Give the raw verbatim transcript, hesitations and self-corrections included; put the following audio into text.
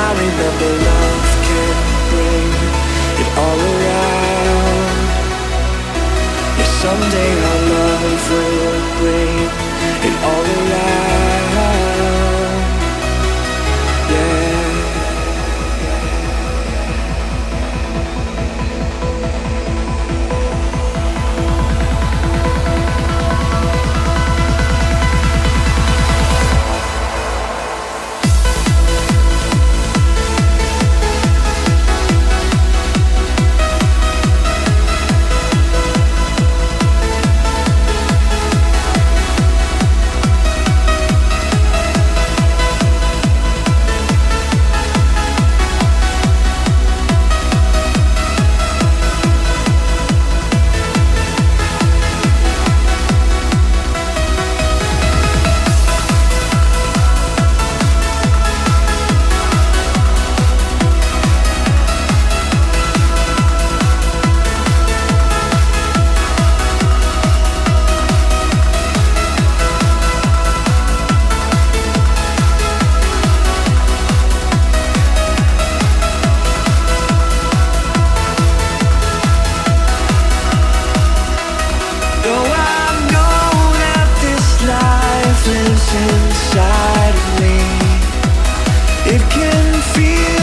I remember love can bring it all around. Yeah, someday our love will bring it all around. Yeah. Inside of me, it can feel